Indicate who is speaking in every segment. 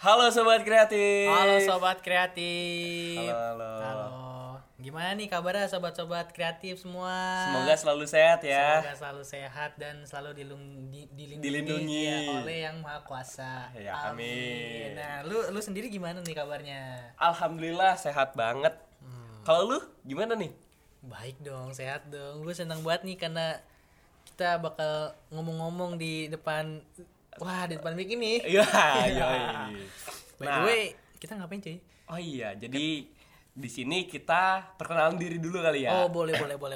Speaker 1: Halo Sobat Kreatif.
Speaker 2: Halo Sobat Kreatif.
Speaker 1: Halo.
Speaker 2: Gimana nih kabarnya sobat-sobat kreatif semua?
Speaker 1: Semoga selalu sehat ya.
Speaker 2: Semoga selalu sehat dan selalu
Speaker 1: Dilindungi.
Speaker 2: ya, oleh Yang Maha Kuasa.
Speaker 1: Ya, amin.
Speaker 2: Nah, lu sendiri gimana nih kabarnya?
Speaker 1: Alhamdulillah sehat banget. Kalau lu gimana nih?
Speaker 2: Baik dong, sehat dong. Gue senang banget nih karena kita bakal ngomong-ngomong di depan mic ini.
Speaker 1: Iya.
Speaker 2: By the way, kita ngapain cuy?
Speaker 1: Oh iya, jadi di sini kita perkenalan diri dulu kali ya.
Speaker 2: Oh, boleh.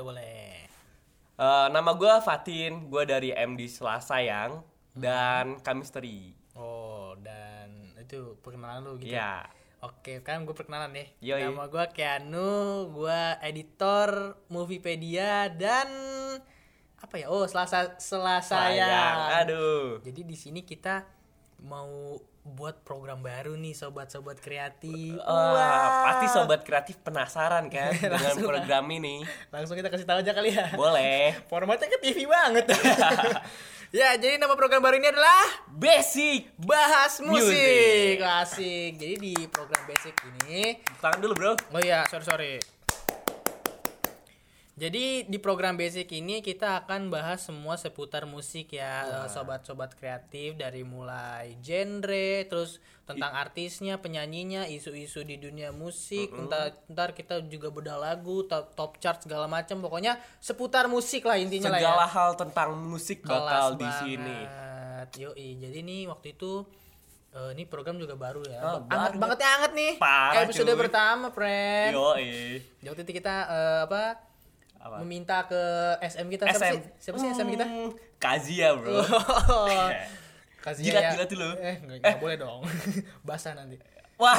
Speaker 1: Nama gue Fatin, gue dari MD Selasayang dan Chemistry.
Speaker 2: Oh, dan itu perkenalan lu gitu.
Speaker 1: Iya.
Speaker 2: Oke, kan gue perkenalan deh.
Speaker 1: Yoi.
Speaker 2: Nama gue Keanu, gue editor Moviepedia dan apa ya? Oh, Selasayang.
Speaker 1: Aduh.
Speaker 2: Jadi di sini kita mau buat program baru nih sobat-sobat kreatif.
Speaker 1: Pasti Sobat Kreatif penasaran kan dengan
Speaker 2: Langsung
Speaker 1: program ini.
Speaker 2: Langsung kita kasih tahu aja kali ya.
Speaker 1: Boleh.
Speaker 2: Formatnya ke TV banget. Ya, jadi nama program baru ini adalah
Speaker 1: Basic
Speaker 2: Bahas Musik.
Speaker 1: Music.
Speaker 2: Asik. Jadi di program Basic ini,
Speaker 1: Tangan dulu bro.
Speaker 2: oh iya, sorry. Jadi di program Basic ini kita akan bahas semua seputar musik ya, sobat-sobat kreatif, dari mulai genre, terus tentang artisnya, penyanyinya, isu-isu di dunia musik, ntar kita juga bedah lagu, top chart segala macam, pokoknya seputar musik lah intinya lah ya.
Speaker 1: Segala hal tentang musik bakal
Speaker 2: Kelas
Speaker 1: di sini.
Speaker 2: banget. Yoi, jadi nih waktu itu ini program juga baru ya.
Speaker 1: Baru.
Speaker 2: Hangat nih.
Speaker 1: Parah,
Speaker 2: Episode
Speaker 1: cuy.
Speaker 2: pertama, friend.
Speaker 1: Yoi.
Speaker 2: Waktu itu kita meminta ke SM kita. Siapa sih SM kita?
Speaker 1: Kazia bro.
Speaker 2: Kasih
Speaker 1: Jilat tuh lo.
Speaker 2: Nggak boleh dong. Basah nanti.
Speaker 1: Wow.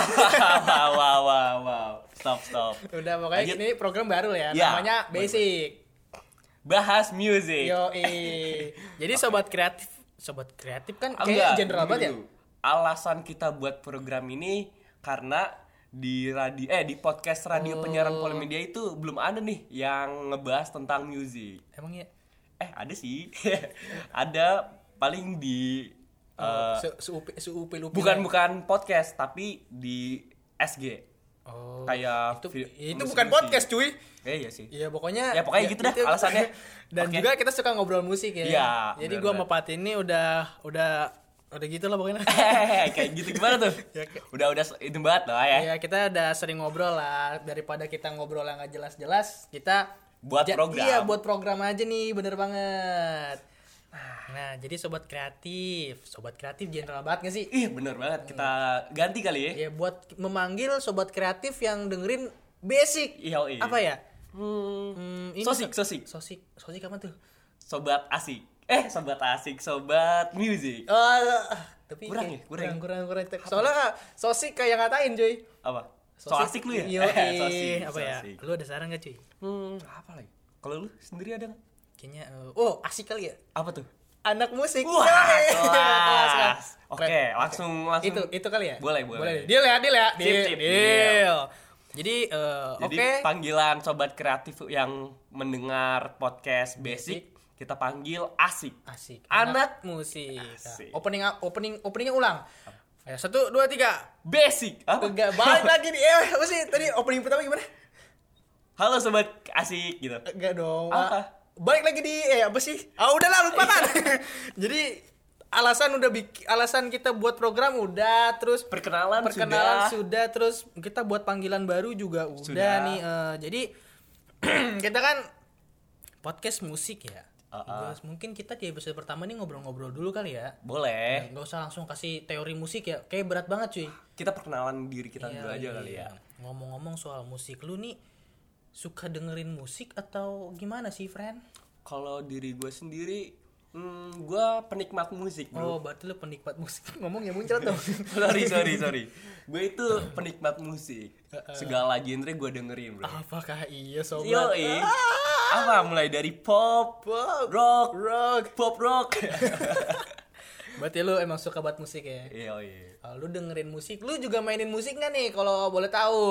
Speaker 1: Stop.
Speaker 2: Udah, pokoknya
Speaker 1: Lanjut.
Speaker 2: ini program baru ya.
Speaker 1: Ya,
Speaker 2: Namanya Basic.
Speaker 1: Bahas music.
Speaker 2: Jadi sobat kreatif kan kayak general banget ya.
Speaker 1: dulu. Alasan kita buat program ini karena di podcast radio penyiaran Polimedia itu belum ada nih yang ngebahas tentang musik.
Speaker 2: Emang ya?
Speaker 1: Ada sih. Ada paling di
Speaker 2: Seupi-lupi.
Speaker 1: bukan podcast tapi di SG.
Speaker 2: Oh.
Speaker 1: Kayak
Speaker 2: Itu bukan podcast, cuy.
Speaker 1: Iya sih.
Speaker 2: Iya, pokoknya
Speaker 1: gitu dah alasannya.
Speaker 2: Dan
Speaker 1: Oke.
Speaker 2: juga kita suka ngobrol musik ya.
Speaker 1: Iya,
Speaker 2: Jadi
Speaker 1: benar,
Speaker 2: gua
Speaker 1: benar.
Speaker 2: sama Pat ini udah gitu lah pokoknya.
Speaker 1: Kayak gitu gimana tuh?
Speaker 2: Ya,
Speaker 1: Udah itu banget lah ya.
Speaker 2: Ya, kita udah sering ngobrol lah. Daripada kita ngobrol yang gak jelas-jelas, kita
Speaker 1: Buat program.
Speaker 2: Iya, buat program aja nih, bener banget. Nah, jadi sobat kreatif general banget gak sih?
Speaker 1: Ih, bener banget. Kita ganti kali ya.
Speaker 2: Ya, buat memanggil sobat kreatif yang dengerin Basic.
Speaker 1: Iya.
Speaker 2: Apa ya? Ini
Speaker 1: Sosik.
Speaker 2: Sosik apa tuh?
Speaker 1: Sobat asik. Sobat asik, sobat music.
Speaker 2: Tapi
Speaker 1: Kurang ya?
Speaker 2: kurang. Soalnya Sosik kayak ngatain, cuy.
Speaker 1: Apa? So asik lu ya?
Speaker 2: Iya,
Speaker 1: So
Speaker 2: apa ya?
Speaker 1: asik.
Speaker 2: Lu ada saran gak, cuy?
Speaker 1: Apa lagi? Kalau lu sendiri ada nggak?
Speaker 2: Kayaknya asik kali ya.
Speaker 1: Apa tuh?
Speaker 2: Anak musik.
Speaker 1: Wah, kelas. Oke,
Speaker 2: Keren.
Speaker 1: langsung.
Speaker 2: Itu kali ya?
Speaker 1: Boleh.
Speaker 2: Deal ya.
Speaker 1: Sip.
Speaker 2: Deal. Jadi
Speaker 1: Jadi
Speaker 2: oke.
Speaker 1: panggilan sobat kreatif yang mendengar podcast Basic kita panggil asik.
Speaker 2: Asik.
Speaker 1: Anak
Speaker 2: musik.
Speaker 1: Asik.
Speaker 2: Openingnya ulang. Ayo, 1, 2, 3.
Speaker 1: Basic. Apa?
Speaker 2: Enggak, balik lagi nih. Apa sih tadi opening pertama gimana?
Speaker 1: Halo sobat asik gitu.
Speaker 2: Enggak dong.
Speaker 1: Apa?
Speaker 2: Balik lagi di apa sih? Udahlah, lupa kan. Jadi alasan kita buat program udah, terus
Speaker 1: Perkenalan
Speaker 2: sudah, terus kita buat panggilan baru juga udah
Speaker 1: Sudah.
Speaker 2: nih. Jadi kita kan podcast musik ya. Terus mungkin kita di episode pertama nih ngobrol-ngobrol dulu kali ya.
Speaker 1: Boleh.
Speaker 2: Nggak usah langsung kasih teori musik ya. Kayak berat banget, cuy.
Speaker 1: Kita perkenalan diri kita
Speaker 2: Iya,
Speaker 1: dulu aja kali ya.
Speaker 2: Ngomong-ngomong soal musik, lu nih suka dengerin musik atau gimana sih, friend?
Speaker 1: Kalau diri gue sendiri, gue penikmat musik bro.
Speaker 2: Oh, berarti lu penikmat musik. Ngomongnya muncrat dong.
Speaker 1: sorry. Gue itu penikmat musik. Segala genre gue dengerin bro.
Speaker 2: Apakah iya, sobat?
Speaker 1: Yoi. Apa mulai dari pop, rock, pop rock.
Speaker 2: Berarti lu emang suka banget musik ya?
Speaker 1: Yoi.
Speaker 2: Lu dengerin musik, lu juga mainin musik nggak nih kalau boleh tahu?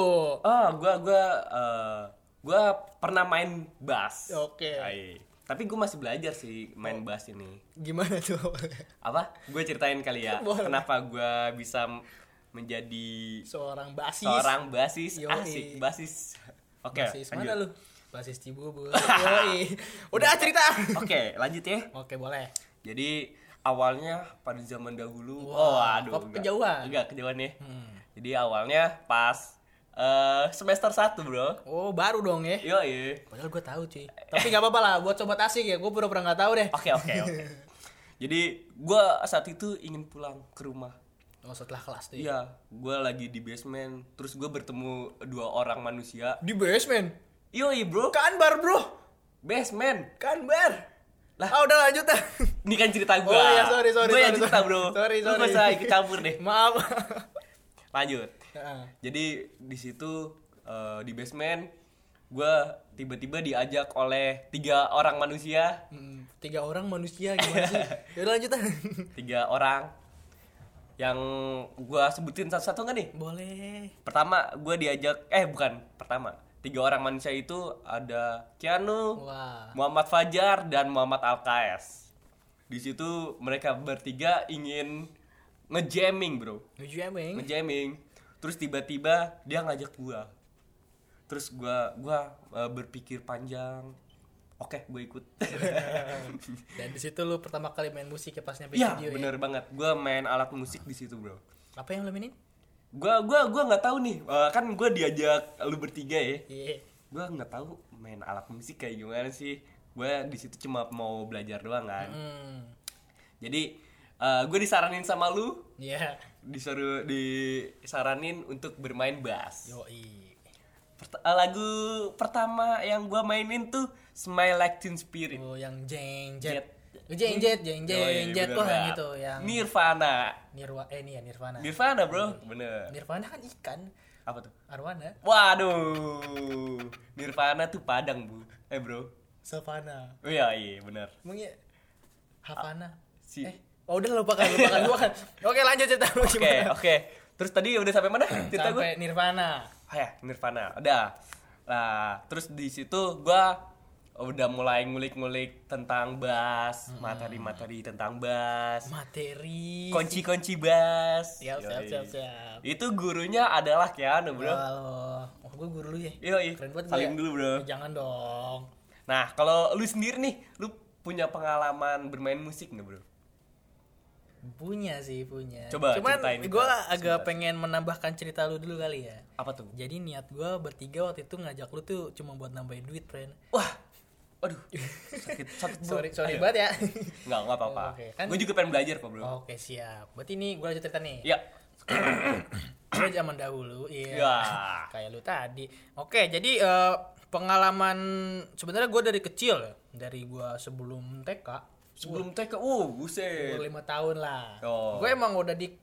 Speaker 1: Gue pernah main bass.
Speaker 2: Oke.
Speaker 1: Tapi gue masih belajar sih main bass ini.
Speaker 2: Gimana tuh?
Speaker 1: Apa? Gue ceritain kali ya.
Speaker 2: Boleh.
Speaker 1: Kenapa gue bisa menjadi
Speaker 2: seorang basis.
Speaker 1: Asik basis. Oke,
Speaker 2: Basis
Speaker 1: lanjut.
Speaker 2: mana lu? Basis Cibubur. Yoi. Udah cerita.
Speaker 1: Oke, lanjut ya.
Speaker 2: Oke, boleh.
Speaker 1: Jadi awalnya pada zaman dahulu.
Speaker 2: Wah,
Speaker 1: Aduh.
Speaker 2: kok kejauhan?
Speaker 1: Enggak kejauhan ya. Jadi awalnya pas semester 1, Bro.
Speaker 2: Oh, baru dong ya.
Speaker 1: Yoi.
Speaker 2: Padahal gue tahu cuy. Tapi nggak apa-apa lah, buat sobat asik ya. Gue pura-pura nggak tahu deh.
Speaker 1: Oke. Jadi gua saat itu ingin pulang ke rumah.
Speaker 2: Oh, setelah kelas tuh.
Speaker 1: Iya, gue lagi di basement. Terus gue bertemu 2 orang manusia.
Speaker 2: Di basement.
Speaker 1: Yoi, Bro.
Speaker 2: Kanbar, bro.
Speaker 1: Basement.
Speaker 2: Kanbar.
Speaker 1: Lah.
Speaker 2: Ah, udah lanjut dah.
Speaker 1: Ini kan cerita gue.
Speaker 2: Oh, iya, sorry.
Speaker 1: Gue yang cerita,
Speaker 2: sorry.
Speaker 1: Bro.
Speaker 2: Sorry.
Speaker 1: Lu gak usah ikut campur deh.
Speaker 2: Maaf.
Speaker 1: Lanjut.
Speaker 2: Heeh.
Speaker 1: Jadi di situ di basement gue tiba-tiba diajak oleh 3 orang manusia.
Speaker 2: 3 orang manusia gimana sih? Yaudah lanjut dah.
Speaker 1: 3 orang yang gue sebutin satu-satu nggak nih?
Speaker 2: Boleh.
Speaker 1: Pertama gue diajak bukan pertama. 3 orang manusia itu ada Keanu,
Speaker 2: Wah.
Speaker 1: Muhammad Fajar dan Muhammad Alkaes. Di situ mereka bertiga ingin ngejamming, Bro. Ngejamming. Terus tiba-tiba dia ngajak gua. Terus gua berpikir panjang. Oke, gue ikut.
Speaker 2: Dan di situ lu pertama kali main musik ya pas nyampe
Speaker 1: Iya,
Speaker 2: studio
Speaker 1: bener banget. Gua main alat musik di situ, Bro.
Speaker 2: Apa yang lu mainin?
Speaker 1: Gua nggak tahu nih. Kan gua diajak lu bertiga ya.
Speaker 2: Iya.
Speaker 1: Gua nggak tahu main alat musik kayak gimana sih. Gua di situ cuma mau belajar doang kan. Jadi gue disaranin sama lu.
Speaker 2: Iya.
Speaker 1: Disaranin untuk bermain bass.
Speaker 2: Yoi.
Speaker 1: Lagu pertama yang gua mainin tuh Smile Like Teen Spirit.
Speaker 2: Oh, yang jeng
Speaker 1: Jet.
Speaker 2: jet.
Speaker 1: Yoi,
Speaker 2: Jet
Speaker 1: bener
Speaker 2: wah yang
Speaker 1: banget.
Speaker 2: itu yang
Speaker 1: Nirvana.
Speaker 2: Nirvana.
Speaker 1: Nirvana, Bro. Bener.
Speaker 2: Nirvana kan ikan.
Speaker 1: Apa tuh?
Speaker 2: Arwana.
Speaker 1: Waduh. Nirvana tuh Padang, Bu. Bro.
Speaker 2: Savana.
Speaker 1: Oh iya, bener.
Speaker 2: Emang ya Havana.
Speaker 1: Si
Speaker 2: Oh udah lupakan. Oke, lanjut cerita lu gimana?
Speaker 1: Oke. Terus tadi udah sampai mana cerita gue?
Speaker 2: Sampai Nirvana.
Speaker 1: Nirvana. Udah. Lah, terus di situ gua udah mulai ngulik-ngulik tentang bass, materi-materi tentang bass,
Speaker 2: Materi.
Speaker 1: kunci-kunci bass.
Speaker 2: Siap.
Speaker 1: Itu gurunya adalah Keanu, Bro.
Speaker 2: Halo. Oh, gue guru lu ya.
Speaker 1: Yoi.
Speaker 2: Keren banget.
Speaker 1: Salim
Speaker 2: gua ya.
Speaker 1: dulu, Bro.
Speaker 2: Jangan dong.
Speaker 1: Nah, kalau lu sendiri nih, lu punya pengalaman bermain musik nggak, Bro?
Speaker 2: Punya.
Speaker 1: Coba
Speaker 2: Cuman
Speaker 1: ceritain
Speaker 2: gue
Speaker 1: kita
Speaker 2: agak
Speaker 1: sebentar.
Speaker 2: pengen menambahkan cerita lu dulu kali ya.
Speaker 1: Apa tuh?
Speaker 2: Jadi niat gue bertiga waktu itu ngajak lu tuh cuma buat nambahin duit, friend.
Speaker 1: Wah. Aduh. Sakit, Bro.
Speaker 2: Sorry
Speaker 1: Ayo.
Speaker 2: banget ya.
Speaker 1: Nggak apa-apa.
Speaker 2: Oke, kan-
Speaker 1: Gue juga pengen belajar kok, Bro.
Speaker 2: Oke, siap. Berarti ini gue lanjut cerita nih.
Speaker 1: Iya.
Speaker 2: Gue zaman dahulu, iya.
Speaker 1: Ya.
Speaker 2: Kayak lu tadi. Oke, jadi pengalaman sebenarnya gue dari kecil ya. Dari gue sebelum TK.
Speaker 1: Sebelum TK, buset.
Speaker 2: Umur 5 tahun lah.
Speaker 1: Oh.
Speaker 2: Gue emang udah di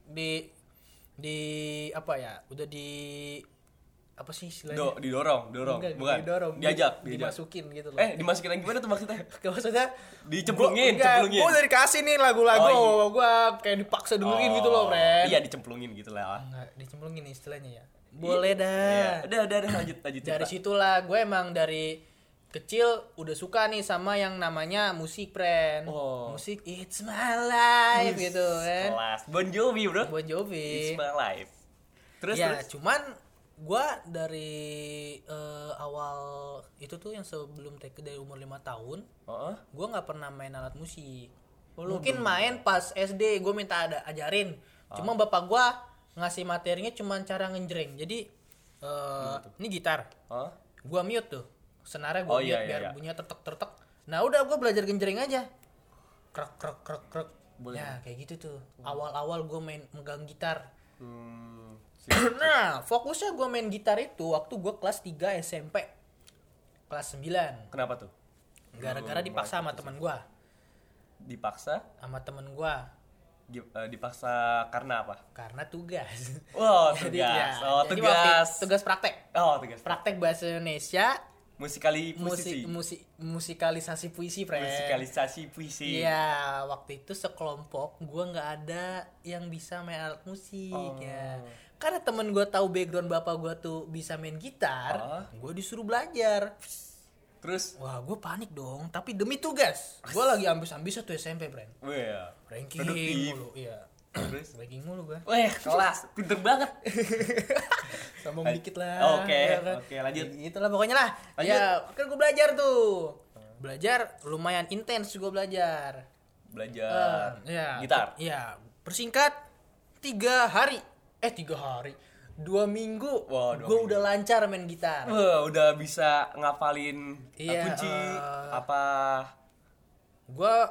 Speaker 2: apa ya? Udah di apa sih istilahnya?
Speaker 1: Didorong,
Speaker 2: Enggak,
Speaker 1: bukan.
Speaker 2: didorong.
Speaker 1: Diajak.
Speaker 2: Dimasukin gitu loh.
Speaker 1: Dimasukin lagi gimana tuh maksudnya?
Speaker 2: Maksudnya
Speaker 1: Dicemplungin.
Speaker 2: Gue udah dikasih nih lagu-lagu.
Speaker 1: Oh, iya.
Speaker 2: Gue kayak dipaksa dengerin gitu loh, friend.
Speaker 1: Iya, dicemplungin gitu lah.
Speaker 2: Enggak, dicemplungin istilahnya ya. Boleh
Speaker 1: Iya.
Speaker 2: dah.
Speaker 1: Udah lanjut.
Speaker 2: Dari
Speaker 1: cerita.
Speaker 2: situlah gue emang dari kecil udah suka nih sama yang namanya musik, friend.
Speaker 1: Oh.
Speaker 2: Musik It's My Life gitu kan.
Speaker 1: Kelas. Bon Jovi, Bro.
Speaker 2: Bon Jovi.
Speaker 1: It's my life. Terus
Speaker 2: Ya,
Speaker 1: terus.
Speaker 2: cuman gue dari awal itu tuh yang sebelum TK dari umur 5 tahun,
Speaker 1: Heeh.
Speaker 2: gue nggak pernah main alat musik. Mungkin main pas SD gue minta ajarin. Cuma bapak gue ngasih materinya cuma cara ngenjreng. Jadi ini gitar.
Speaker 1: Hah?
Speaker 2: Gua mute tuh. Senarnya
Speaker 1: Oh,
Speaker 2: gua mute
Speaker 1: iya,
Speaker 2: biar
Speaker 1: iya.
Speaker 2: bunyinya tertek. Nah, udah gua belajar genjreng aja. Krek.
Speaker 1: Boleh.
Speaker 2: Ya, kayak gitu tuh. Awal-awal gua main megang gitar.
Speaker 1: Sip.
Speaker 2: Nah, fokusnya gua main gitar itu waktu gua kelas 3 SMP. Kelas 9.
Speaker 1: Kenapa tuh?
Speaker 2: Gara-gara dipaksa sama teman gua.
Speaker 1: Dipaksa?
Speaker 2: Sama temen gua.
Speaker 1: Dipaksa karena apa?
Speaker 2: Karena tugas.
Speaker 1: Wow,
Speaker 2: Jadi,
Speaker 1: tugas.
Speaker 2: ya,
Speaker 1: Oh,
Speaker 2: jadi
Speaker 1: tugas.
Speaker 2: waktu tugas praktek.
Speaker 1: Oh, tugas.
Speaker 2: Praktek bahasa Indonesia,
Speaker 1: Musikalisasi.
Speaker 2: musikalisasi puisi, friend.
Speaker 1: Musikalisasi puisi.
Speaker 2: Iya, waktu itu sekelompok gua nggak ada yang bisa main alat musik ya. Karena temen gua tahu background bapak gua tuh bisa main gitar, gua disuruh belajar.
Speaker 1: Terus,
Speaker 2: Wah, gua panik dong. Tapi demi tugas, gua lagi ambis-ambis tuh SMP, friend.
Speaker 1: wah,
Speaker 2: Ranking
Speaker 1: produktif.
Speaker 2: mulu, iya.
Speaker 1: Terus
Speaker 2: backing mulu gua.
Speaker 1: Weh, kelas, pinter banget.
Speaker 2: Sombong dikit lah.
Speaker 1: Oke,
Speaker 2: ya kan?
Speaker 1: oke, lanjut.
Speaker 2: Itulah pokoknya lah.
Speaker 1: Lanjut.
Speaker 2: Ya, kan gua belajar tuh. Belajar lumayan intens gua belajar.
Speaker 1: Belajar
Speaker 2: Ya,
Speaker 1: gitar.
Speaker 2: Iya, persingkat 3 hari. 3 hari. 2 minggu.
Speaker 1: Wah, 2
Speaker 2: gua
Speaker 1: minggu.
Speaker 2: udah lancar main gitar.
Speaker 1: Wah, udah bisa ngapalin
Speaker 2: Iya,
Speaker 1: kunci apa?
Speaker 2: Gua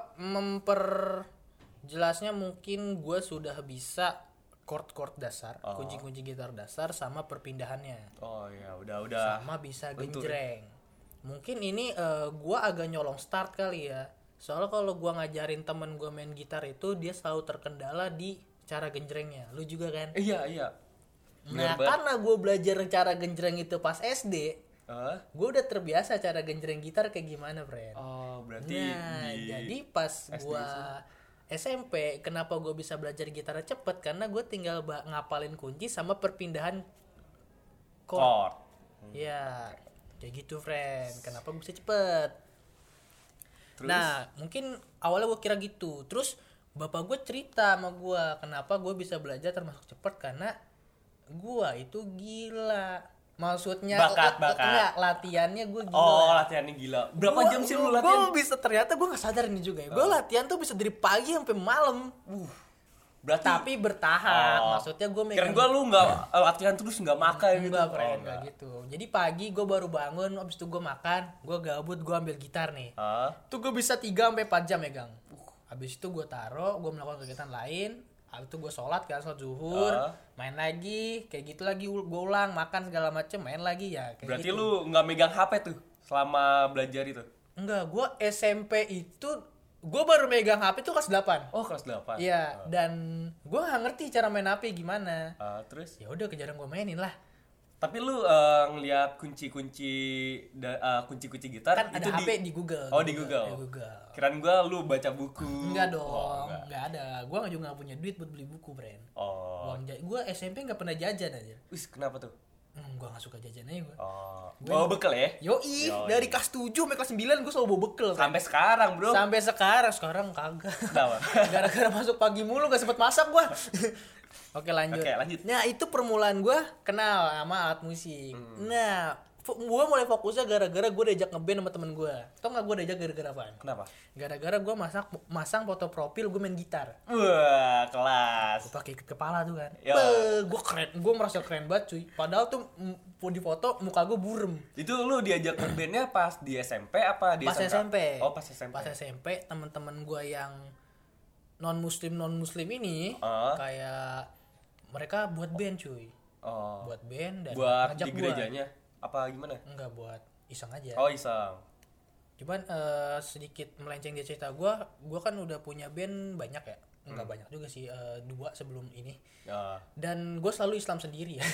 Speaker 2: jelasnya mungkin gua sudah bisa chord-chord dasar, kunci-kunci gitar dasar sama perpindahannya.
Speaker 1: Oh ya, udah.
Speaker 2: Sama bisa
Speaker 1: bentuk.
Speaker 2: genjreng. Mungkin ini gua agak nyolong start kali ya. Soalnya kalau gua ngajarin temen gua main gitar itu dia selalu terkendala di cara genjrengnya. Lu juga kan?
Speaker 1: Iya.
Speaker 2: Nah, karena gua belajar cara genjreng itu pas SD, gue udah terbiasa cara genjreng gitar kayak gimana, friend.
Speaker 1: Oh, berarti
Speaker 2: Jadi pas gue SMP, kenapa gue bisa belajar gitar cepet? Karena gue tinggal ngapalin kunci sama perpindahan chord. Ya, kayak gitu, friend. Kenapa gue bisa cepet?
Speaker 1: Terus?
Speaker 2: Nah, mungkin awalnya gue kira gitu. Terus bapak gue cerita sama gue kenapa gue bisa belajar termasuk cepet, karena gue itu gila. Maksudnya
Speaker 1: bakat.
Speaker 2: enggak, latihannya gue gila.
Speaker 1: Oh, latihannya gila. Berapa jam sih lu latihan?
Speaker 2: Gue bisa, ternyata gue gak sadar ini juga ya. Gue latihan tuh bisa dari pagi sampai malam.
Speaker 1: Berarti
Speaker 2: Tapi bertahap. Maksudnya gue
Speaker 1: keren gue lu nggak latihan terus nggak makan gitu.
Speaker 2: Enggak gitu. Jadi pagi gue baru bangun, abis itu gue makan, gue gabut, gue ambil gitar nih. Tuh gue bisa 3 sampai 4 jam megang. Abis itu gue taruh, gue melakukan kegiatan lain. Habis itu gue sholat zuhur, main lagi, kayak gitu lagi, gue ulang, makan segala macem, main lagi ya. Kayak
Speaker 1: berarti
Speaker 2: gitu.
Speaker 1: lu nggak megang HP tuh selama belajar itu?
Speaker 2: Enggak, gue SMP itu gue baru megang HP tuh kelas 8.
Speaker 1: Oh, kelas 8.
Speaker 2: Iya, dan gue nggak ngerti cara main HP gimana.
Speaker 1: Terus?
Speaker 2: Ya udah, kejarang gue mainin lah.
Speaker 1: Tapi lu ngelihat kunci-kunci gitar
Speaker 2: Kan
Speaker 1: itu
Speaker 2: ada HP di Google.
Speaker 1: Oh, di Google.
Speaker 2: Di Google.
Speaker 1: Kirain gua lu baca buku.
Speaker 2: Enggak dong,
Speaker 1: Oh,
Speaker 2: enggak ada. Gue juga nggak punya duit buat beli buku, friend.
Speaker 1: Oh.
Speaker 2: Gue SMP nggak pernah jajan aja.
Speaker 1: Wis, kenapa tuh?
Speaker 2: Gue nggak suka jajan aja gue.
Speaker 1: Bawa bekal ya?
Speaker 2: Yoi, dari kelas 7 sampai kelas 9 gue selalu bawa bekal.
Speaker 1: Sampai sekarang, Bro.
Speaker 2: Sampai sekarang kagak.
Speaker 1: Kenapa?
Speaker 2: Gara-gara masuk pagi mulu gak sempet masak gue. Oke, lanjut. Nah, itu permulaan gue kenal sama alat musik. Nah, gue mulai fokusnya gara-gara gue diajak ngeband sama temen gue. Tau gak gue diajak gara-gara apaan?
Speaker 1: Kenapa?
Speaker 2: Gara-gara gue masang foto profil gue main gitar.
Speaker 1: Wah, kelas.
Speaker 2: Gue pakai ikat kepala tuh kan.
Speaker 1: Yo.
Speaker 2: Gue merasa keren banget cuy. Padahal tuh di foto muka gue burem.
Speaker 1: Itu lu diajak ngebandnya pas di SMP apa di
Speaker 2: Pas
Speaker 1: SMK?
Speaker 2: SMP.
Speaker 1: Oh, pas SMP.
Speaker 2: Pas SMP, teman-teman gue yang non muslim ini kayak mereka buat band cuy. Buat band dan
Speaker 1: buat
Speaker 2: ngajak
Speaker 1: di gerejanya apa gimana?
Speaker 2: Enggak, buat iseng aja.
Speaker 1: Oh, iseng.
Speaker 2: Cuman sedikit melenceng dia cerita gue kan udah punya band banyak ya. Enggak banyak juga sih, 2 sebelum ini. Dan gue selalu Islam sendiri ya.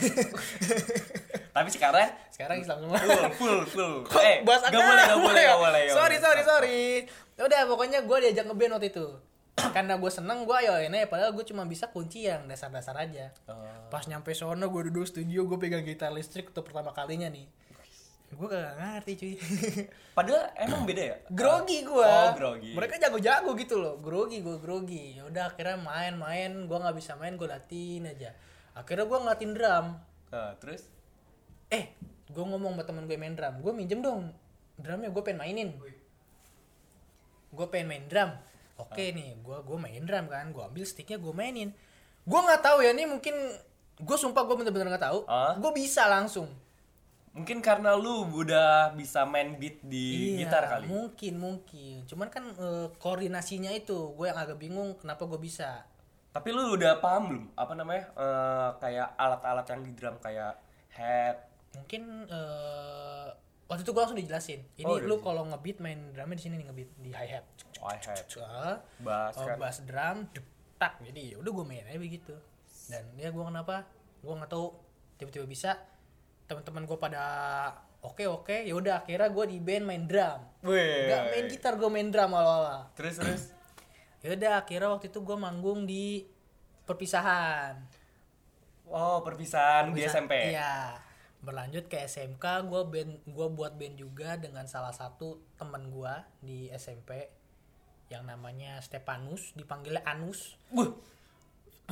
Speaker 1: Tapi sekarang
Speaker 2: Islam semua.
Speaker 1: Full.
Speaker 2: Bahas
Speaker 1: Gak boleh.
Speaker 2: Sorry. Udah, pokoknya gue diajak ngeband waktu itu. Karena gue seneng, gue ayo ini, padahal gue cuma bisa kunci yang dasar-dasar aja. Pas nyampe sono, gue duduk studio, gue pegang gitar listrik untuk pertama kalinya nih. Gue gak ngerti cuy.
Speaker 1: Padahal emang beda ya?
Speaker 2: Grogi gue.
Speaker 1: Oh, grogi.
Speaker 2: Mereka jago-jago gitu loh. Grogi. Ya udah, akhirnya main. Gue nggak bisa main, gue latihin aja. Akhirnya gue ngelatin drum.
Speaker 1: Terus?
Speaker 2: Gue ngomong sama temen gue main drum. Gue minjem dong drumnya, gue pengen mainin. Gue pengen main drum. Oke nih, gue main drum kan. Gue ambil sticknya, gue mainin. Gue nggak tahu ya, nih mungkin gue sumpah gue bener-bener nggak tahu. Gue bisa langsung.
Speaker 1: Mungkin karena lu udah bisa main beat di gitar kali.
Speaker 2: Mungkin. Cuman kan koordinasinya itu gue yang agak bingung kenapa gue bisa.
Speaker 1: Tapi lu udah paham belum? Apa namanya? Kayak alat-alat yang di drum kayak head.
Speaker 2: Mungkin waktu itu gue langsung dijelasin. Ini lu kalau ngebeat main drumnya di sini nih, ngebeat di hi hat. Bass drum, tak. Jadi udah gue main aja begitu. Dan ya gue kenapa? Gue nggak tahu, tiba-tiba bisa. Teman-teman gue pada oke, ya udah akhirnya gue di band main drum. Gak main gitar, gue main drum awal-awal.
Speaker 1: Terus?
Speaker 2: Ya udah akhirnya waktu itu gue manggung di perpisahan.
Speaker 1: Oh, perpisahan di SMP.
Speaker 2: Iya. Berlanjut ke SMK, gue buat band juga dengan salah satu teman gue di SMP yang namanya Stepanus, dipanggilnya Anus.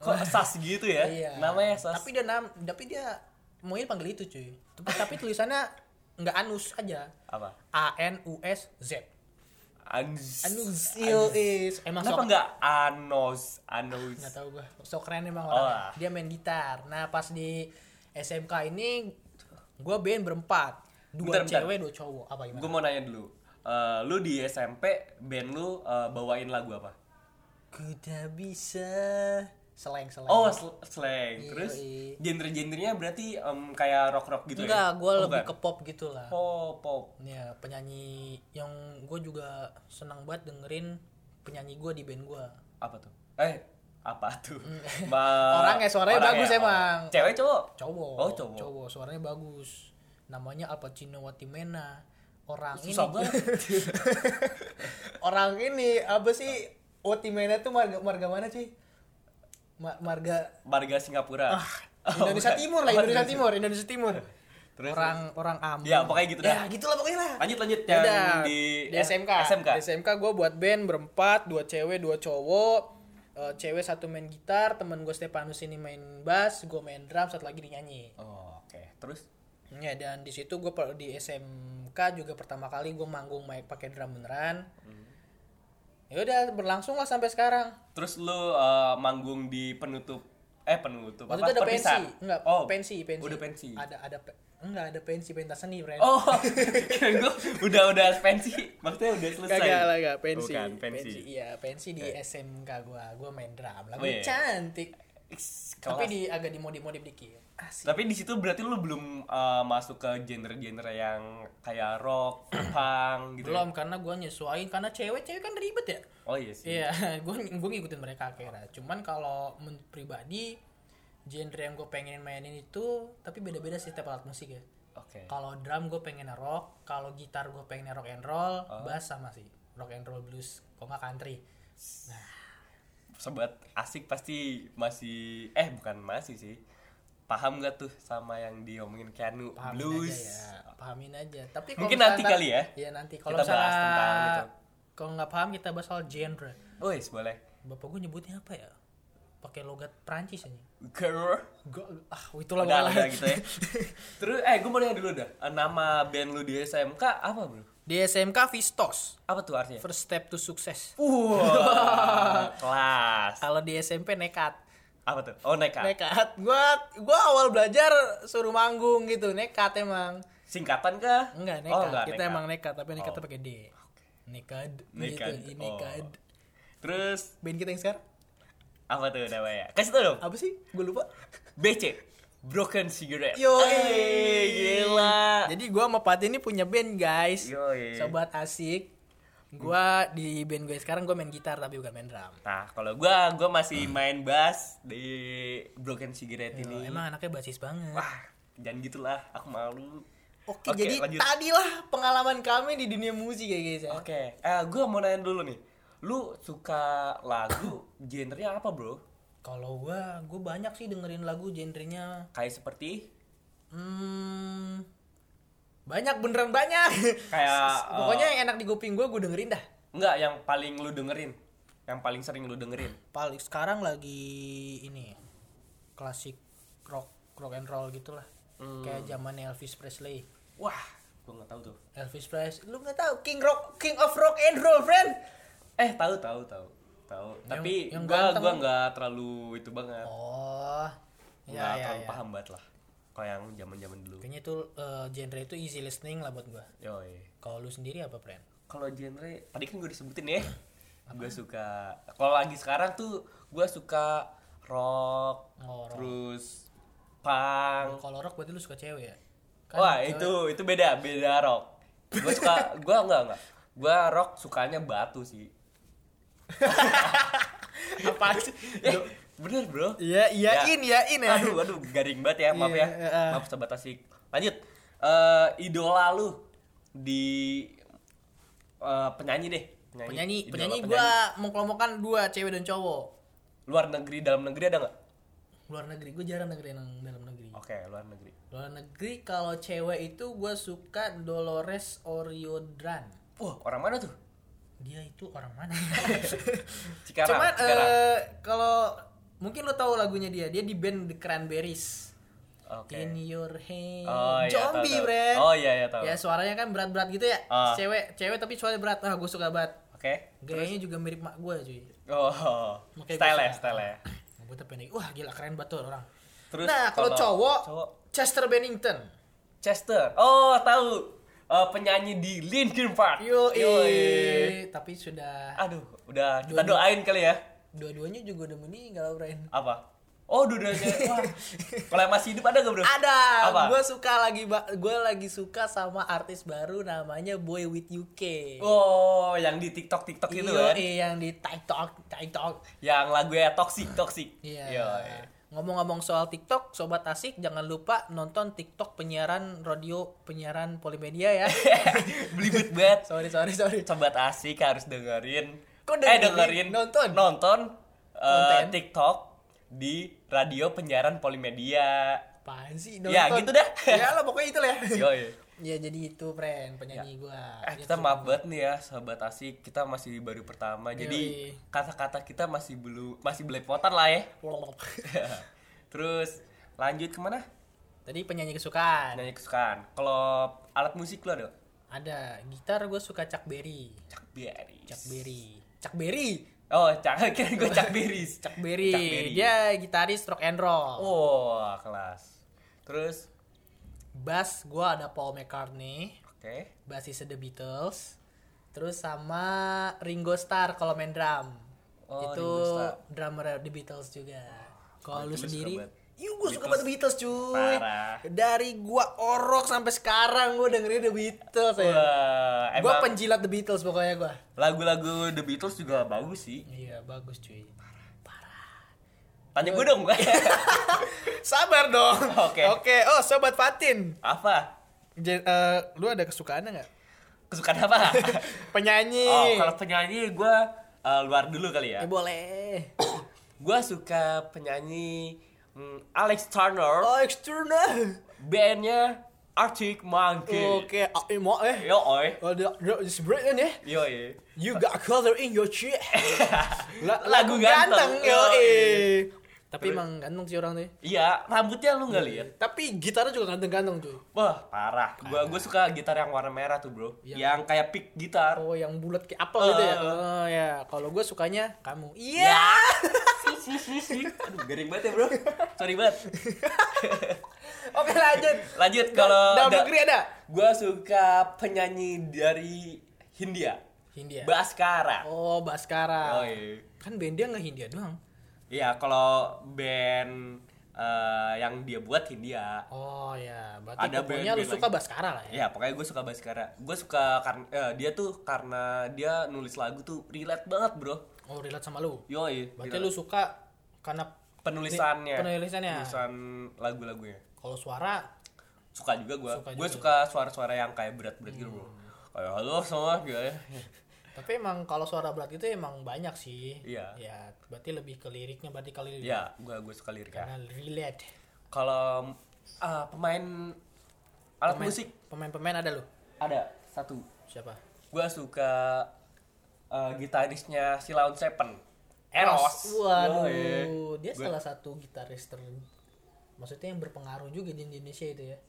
Speaker 1: Kok Sas gitu ya?
Speaker 2: Iya.
Speaker 1: Namanya Sas.
Speaker 2: Tapi dia mau panggil itu cuy. Tapi tulisannya nggak Anus aja.
Speaker 1: Apa?
Speaker 2: ANUS Z. Anus. Emang
Speaker 1: kenapa nggak Anos?
Speaker 2: Nggak tahu gue. So keren emang orangnya. Dia main gitar. Nah pas di SMK ini gue band berempat. Dua cewek, 2 cowok. Apa gimana?
Speaker 1: Gue mau nanya dulu. Lu di SMP band lu bawain lagu apa?
Speaker 2: Ku tak bisa slang.
Speaker 1: Oh, slang. Terus genre-genrenya berarti kayak rock gitu.
Speaker 2: Enggak,
Speaker 1: ya?
Speaker 2: gue lebih ke pop gitu lah.
Speaker 1: Pop.
Speaker 2: Ya, penyanyi yang gue juga senang banget dengerin penyanyi gue di band gue.
Speaker 1: Apa tuh?
Speaker 2: Orangnya suaranya bagus emang.
Speaker 1: Cewek cowok?
Speaker 2: Cowok.
Speaker 1: Oh, cowok.
Speaker 2: Suaranya bagus. Namanya Al Pacino Watimena. Orang
Speaker 1: susah
Speaker 2: ini.
Speaker 1: Banget.
Speaker 2: Orang ini apa sih? Watimena tuh marga mana sih?
Speaker 1: Marga Singapura.
Speaker 2: Indonesia Timur. Terus orang Ambon.
Speaker 1: Ya, pokoknya gitu dah.
Speaker 2: Ya, gitulah pokoknya lah.
Speaker 1: Lanjut yang di
Speaker 2: SMK. Di SMK gue buat band berempat, 2 cewek, 2 cowok. Cewek 1 main gitar, temen gue Stepanus ini main bass, gue main drum, satu lagi nyanyi.
Speaker 1: Oh, oke. Terus?
Speaker 2: Ya, dan di situ gue di SMK juga pertama kali gue manggung pakai drum beneran. Ya udah berlangsung lah sampai sekarang.
Speaker 1: Terus lu manggung di penutup.
Speaker 2: Waktu itu ada pensi. Enggak, pensi.
Speaker 1: Udah pensi.
Speaker 2: Ada pensi pentas seni, friend.
Speaker 1: Oh. Kira gue udah pensi. Maksudnya udah selesai.
Speaker 2: Kagak, pensi.
Speaker 1: Bukan, pensi.
Speaker 2: Iya, pensi di SMK gua main drum. Lagu cantik. Tapi agak dimodif dikit. Asik.
Speaker 1: Tapi di situ berarti lu belum masuk ke genre-genre yang kayak rock, punk gitu.
Speaker 2: Belum, karena gua nyesuaiin karena cewek kan ribet ya.
Speaker 1: Oh iya sih.
Speaker 2: Iya, gua ngikutin mereka akhirnya. Cuman kalau pribadi genre yang gue pengen mainin itu tapi beda-beda sih tiap alat musik ya.
Speaker 1: Oke.
Speaker 2: Kalau drum gue pengen rock, kalau gitar gue pengen rock and roll, bass sama sih rock and roll blues, kok nggak country. Nah,
Speaker 1: sobat asik pasti masih masih sih. Paham gak tuh sama yang diomongin Keanu?
Speaker 2: Pahamin
Speaker 1: blues
Speaker 2: aja ya, pahamin aja. Tapi
Speaker 1: mungkin nanti kali ya.
Speaker 2: Iya nanti.
Speaker 1: Kalau kita bahas tentang itu.
Speaker 2: Kalau nggak paham kita bahas soal genre.
Speaker 1: Wes boleh.
Speaker 2: Bapak gue nyebutnya apa ya? Pakai logat Prancis aja.
Speaker 1: Itulah udah gitu ya. Terus gue mau nanya dulu dah. Nama band lu di SMK apa, Bro?
Speaker 2: Di SMK Vistos.
Speaker 1: Apa tuh artinya?
Speaker 2: First step to success.
Speaker 1: Kelas.
Speaker 2: Kalau di SMP Nekat.
Speaker 1: Apa tuh? Oh, Nekat.
Speaker 2: Gua awal belajar suruh manggung gitu, nekat emang.
Speaker 1: Singkatan kah?
Speaker 2: Enggak, nekat.
Speaker 1: Enggak,
Speaker 2: kita emang nekat, tapi nekatnya pakai D. Nekad. Gitu, nekad.
Speaker 1: Terus
Speaker 2: band kita yang sekarang
Speaker 1: apa tuh namanya? Kasih tau dong.
Speaker 2: Apa sih? Gue lupa.
Speaker 1: BC. Broken Cigarette.
Speaker 2: Gila. Jadi gue sama Pati ini punya band, guys. Sobat asik. Gue di band gue sekarang gue main gitar tapi bukan main drum.
Speaker 1: Nah, kalau gue masih main bass di Broken Cigarette ini.
Speaker 2: Emang anaknya basis banget.
Speaker 1: Wah, jangan gitulah. Aku malu.
Speaker 2: Oke, jadi lanjut. Tadilah pengalaman kami di dunia musik ya, guys.
Speaker 1: Oke. Gue mau nanya dulu nih. Lu suka lagu genrenya apa, Bro?
Speaker 2: Kalau gue banyak sih dengerin lagu genrenya.
Speaker 1: Kayak seperti?
Speaker 2: Banyak, beneran banyak.
Speaker 1: Kayak
Speaker 2: pokoknya yang enak di kuping gue dengerin dah.
Speaker 1: Enggak, yang paling lu dengerin. Yang paling sering lu dengerin.
Speaker 2: Paling sekarang lagi ini klasik rock and roll gitulah. Kayak zaman Elvis Presley.
Speaker 1: Wah, gue nggak tahu tuh.
Speaker 2: Elvis Presley, lu nggak tahu? King of rock and roll, friend.
Speaker 1: Tahu. Tapi gua nggak terlalu itu banget.
Speaker 2: Oh.
Speaker 1: Nggak terlalu paham banget lah. Kalau yang zaman-zaman dulu.
Speaker 2: Kayaknya itu genre itu easy listening lah buat gua. Kalau lu sendiri apa, friend?
Speaker 1: Kalau genre tadi kan gue disebutin ya. Gue suka. Kalau lagi sekarang tuh gue suka rock. Terus punk.
Speaker 2: Kalau rock berarti lu suka cewek ya?
Speaker 1: Kan wah, cewek. itu beda rock. Gue suka enggak. Gue rock sukanya batu sih.
Speaker 2: Apa sih?
Speaker 1: Bener, Bro.
Speaker 2: Iyain ya.
Speaker 1: Aduh, garing banget ya, maaf ya. Maaf sobat asik. Lanjut. Idola lu di penyanyi deh.
Speaker 2: Penyanyi gua mengkelompokkan 2 cewek dan cowok.
Speaker 1: Luar negeri, dalam negeri ada nggak?
Speaker 2: Luar negeri gue jarang dengerin yang dalam negeri.
Speaker 1: Oke, luar negeri.
Speaker 2: Luar negeri kalau cewek itu gue suka Dolores O'Riordan.
Speaker 1: Wah, orang mana tuh?
Speaker 2: Dia itu orang mana?
Speaker 1: Cikarang.
Speaker 2: Cuman kalau mungkin lo tahu lagunya dia di band The Cranberries.
Speaker 1: Okay.
Speaker 2: In Your Hand.
Speaker 1: Zombie,
Speaker 2: Brand.
Speaker 1: Iya tahu.
Speaker 2: Ya suaranya kan berat-berat gitu ya. Cewek tapi suaranya berat. Gue suka banget.
Speaker 1: Oke.
Speaker 2: Gayanya juga mirip mak gue cuy.
Speaker 1: Style.
Speaker 2: Gue pengen. Wah gila keren banget tuh orang.
Speaker 1: Terus
Speaker 2: nah kalau cowok Chester Bennington.
Speaker 1: Tahu. Penyanyi di Linkin Park.
Speaker 2: Yoi. Tapi sudah.
Speaker 1: Udah kita doain kali ya.
Speaker 2: Dua-duanya juga udah meninggal, Bren.
Speaker 1: Apa? Dua-duanya. Wah. Kalau yang masih hidup ada gak, bro?
Speaker 2: Ada. Gue lagi suka sama artis baru namanya Boy With UK.
Speaker 1: Yang di TikTok itu kan?
Speaker 2: Yang di TikTok.
Speaker 1: Yang lagunya toxic.
Speaker 2: Iya. Ngomong-ngomong soal TikTok, Sobat Asik jangan lupa nonton TikTok penyiaran Polimedia ya.
Speaker 1: Belibet banget.
Speaker 2: Sorry.
Speaker 1: Sobat Asik harus dengerin.
Speaker 2: Kok
Speaker 1: dengerin?
Speaker 2: Nonton
Speaker 1: TikTok di radio penyiaran Polimedia.
Speaker 2: Apaan sih?
Speaker 1: Nonton. Ya gitu dah.
Speaker 2: Ya lah pokoknya itu lah.
Speaker 1: Yoi.
Speaker 2: Ya jadi itu friend penyanyi gua.
Speaker 1: Kita maaf banget nih ya Sobat Asik, kita masih baru pertama. Jadi kata-kata kita masih belepotan lah ya. Terus lanjut kemana?
Speaker 2: Tadi penyanyi kesukaan.
Speaker 1: Kalau alat musik lo ada?
Speaker 2: Ada. Gitar gue suka Chuck Berry.
Speaker 1: Kira gue Chuck Berry.
Speaker 2: Chuck Berry. Dia gitaris rock and roll.
Speaker 1: Kelas. Terus
Speaker 2: bass gue ada Paul McCartney.
Speaker 1: Oke.
Speaker 2: Bassis The Beatles. Terus sama Ringo Starr kalau main drum. Itu drummer The Beatles juga. Kalau lu sendiri? Gue suka banget The Beatles cuy.
Speaker 1: Parah.
Speaker 2: Dari gue orok sampai sekarang gue dengerin The Beatles ya. Gue penjilat The Beatles pokoknya gue.
Speaker 1: Lagu-lagu The Beatles juga bagus sih.
Speaker 2: Iya bagus cuy.
Speaker 1: Tanya gue dong.
Speaker 2: Sabar dong. Oke. Sobat Fatin.
Speaker 1: Apa?
Speaker 2: Lu ada kesukaan nggak?
Speaker 1: Kesukaan apa?
Speaker 2: Penyanyi.
Speaker 1: Kalau penyanyi gue luar dulu kali ya.
Speaker 2: Boleh.
Speaker 1: Gue suka penyanyi Alex Turner. Bandnya Arctic Monkey.
Speaker 2: Oke.
Speaker 1: Yo,
Speaker 2: disebutkan ya.
Speaker 1: Yo.
Speaker 2: You got color in your cheek.
Speaker 1: Lagu ganteng.
Speaker 2: Yo. Tapi emang ganteng sih orang tuh.
Speaker 1: Iya, rambutnya lu nggak lihat.
Speaker 2: Tapi gitarnya juga ganteng-ganteng tuh.
Speaker 1: Wah, parah. Gue suka gitar yang warna merah tuh, bro. Yang kayak pick gitar.
Speaker 2: Yang bulat kayak apel gitu ya. Ya. Kalau gue sukanya kamu. Iya.
Speaker 1: Aduh, garing banget ya, bro. Sorry banget.
Speaker 2: Oke, lanjut.
Speaker 1: Kalau
Speaker 2: dalam negeri ada.
Speaker 1: Gue suka penyanyi dari Hindia. Bhaskara.
Speaker 2: Bhaskara. Kan band dia nggak Hindia doang.
Speaker 1: Iya, kalau band yang dia buat Hindia.
Speaker 2: Berarti pokoknya lu suka Bhaskara lah ya.
Speaker 1: Iya, pokoknya gue suka Bhaskara. Gue suka karena dia nulis lagu tuh relate banget, bro.
Speaker 2: Relate sama lu.
Speaker 1: Yoi.
Speaker 2: Berarti lu suka karena
Speaker 1: penulisannya.
Speaker 2: Penulisan
Speaker 1: lagu-lagunya.
Speaker 2: Kalau suara
Speaker 1: suka juga gue. Gue suka suara-suara yang kayak berat-berat gitu, bro. Kayak halo semua gitu ya.
Speaker 2: Tapi emang kalau suara berat itu emang banyak sih.
Speaker 1: Iya.
Speaker 2: Ya, berarti lebih ke liriknya berarti kali.
Speaker 1: Iya, gue suka liriknya.
Speaker 2: Karena relate.
Speaker 1: Kalau pemain alat musik,
Speaker 2: pemain ada lo?
Speaker 1: Ada satu.
Speaker 2: Siapa?
Speaker 1: Gue suka gitarisnya Sheila on Seven. Eros.
Speaker 2: Waduh, dia salah satu gitaris maksudnya yang berpengaruh juga di Indonesia itu ya.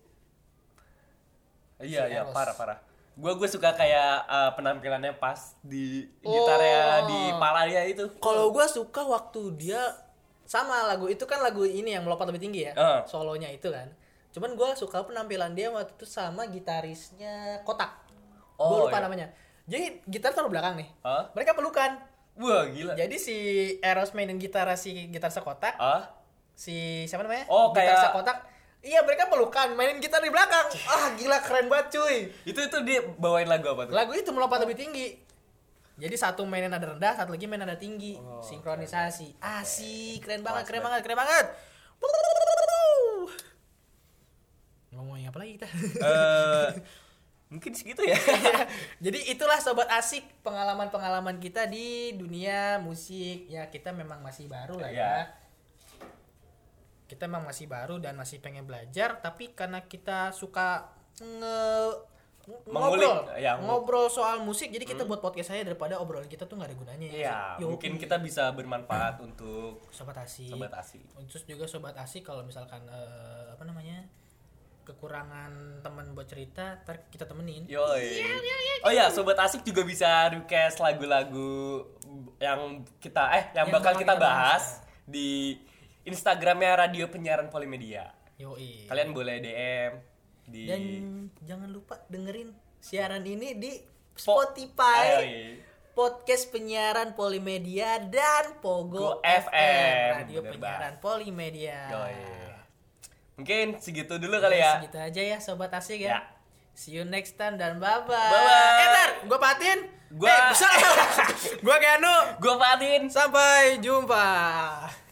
Speaker 1: Iya, parah. Gue suka kayak penampilannya pas di gitarnya di pala dia itu.
Speaker 2: Kalau gue suka waktu dia sama lagu itu kan lagu ini yang melompat lebih tinggi ya, solonya itu kan. Cuman gue suka penampilan dia waktu itu sama gitarisnya Kotak. Gue lupa namanya. Jadi gitar taruh belakang nih. Mereka pelukan.
Speaker 1: Wah gila.
Speaker 2: Jadi si Eros mainin gitar Kotak. Si siapa namanya?
Speaker 1: Kayak
Speaker 2: Kotak. Iya mereka pelukan, mainin gitar di belakang. Gila keren banget cuy.
Speaker 1: Itu dia bawain lagu apa tuh?
Speaker 2: Lagu itu melompat lebih tinggi. Jadi satu mainin nada rendah, satu lagi main nada tinggi. Sinkronisasi. Asik, keren banget. Ngomongin apa lagi kita?
Speaker 1: Mungkin segitu ya.
Speaker 2: Jadi itulah Sobat Asik, pengalaman-pengalaman kita di dunia musik. Ya kita memang masih baru lah ya. Kita memang masih baru dan masih pengen belajar, tapi karena kita suka ngobrol soal musik. Jadi kita buat podcast saya daripada obrolan kita tuh nggak ada gunanya.
Speaker 1: Iya, mungkin kita bisa bermanfaat untuk
Speaker 2: Sobat Asik. Terus juga Sobat Asik kalau misalkan kekurangan teman buat cerita, ntar kita temenin.
Speaker 1: Oh ya, Sobat Asik juga bisa request lagu-lagu yang bakal kita bahas di Instagramnya Radio Penyiaran Polimedia. Kalian boleh DM
Speaker 2: dan jangan lupa dengerin siaran ini di Spotify. Podcast Penyiaran Polimedia dan Pogo FM. Radio Penyiaran Polimedia.
Speaker 1: Mungkin segitu dulu kali ya.
Speaker 2: Segitu aja ya Sobat Asik ya. See you next time dan bye-bye. Gue Patin. Gue Keanu.
Speaker 1: Gue Patin.
Speaker 2: Sampai jumpa.